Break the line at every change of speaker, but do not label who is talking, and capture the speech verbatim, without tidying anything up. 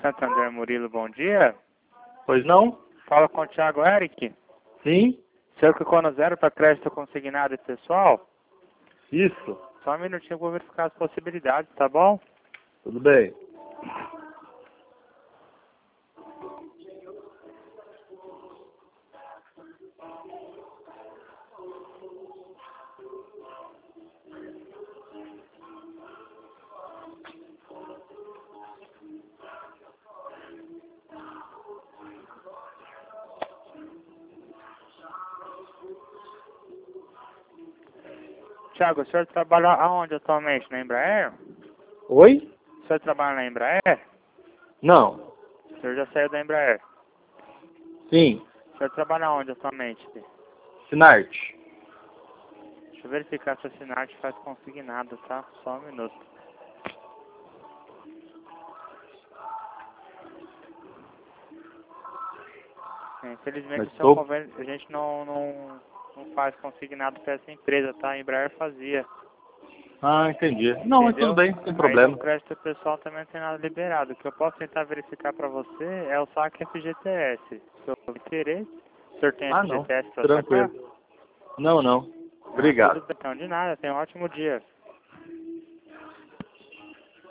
Santander Murilo, bom dia.
Pois não?
Fala com o Thiago Eric.
Sim?
O senhor clicou no zero para crédito consignado e pessoal?
Isso.
Só um minutinho para verificar as possibilidades, tá bom?
Tudo bem.
Thiago, o senhor trabalha aonde atualmente? Na Embraer?
Oi?
O senhor trabalha na Embraer?
Não.
O senhor já saiu da Embraer?
Sim.
O senhor trabalha aonde atualmente?
Sinarte.
Deixa eu verificar se a Sinarte faz consignado, tá? Só um minuto. Infelizmente,
Mas
o seu
tô...
convênio, a gente não, não, não faz consignado para essa empresa, tá? A Embraer fazia.
Ah, entendi. Não, mas tudo bem, sem problema.
Aí no crédito pessoal também não tem nada liberado. O que eu posso tentar verificar para você é o saque F G T S. Se eu interesse, o senhor tem
Ah, não.
F G T S para sacar?
Tranquilo. Não, não.
Ah,
Obrigado.
tudo bem, então, de nada. Tenha um ótimo dia.